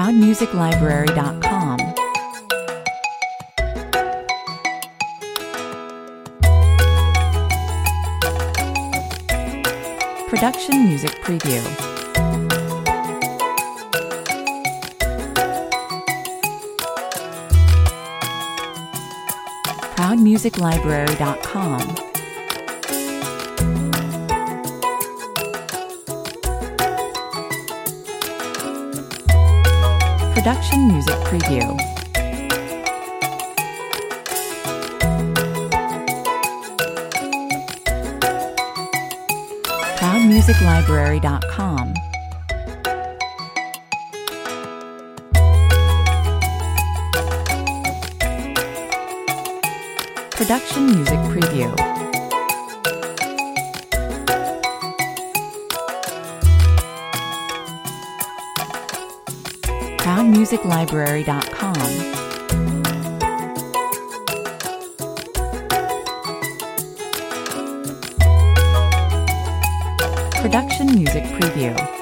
ProudMusicLibrary.com. Production Music Preview. ProudMusicLibrary.com. Production Music Preview. ProudMusicLibrary.com. Production Music Preview. ProudMusicLibrary.com. Production Music Preview.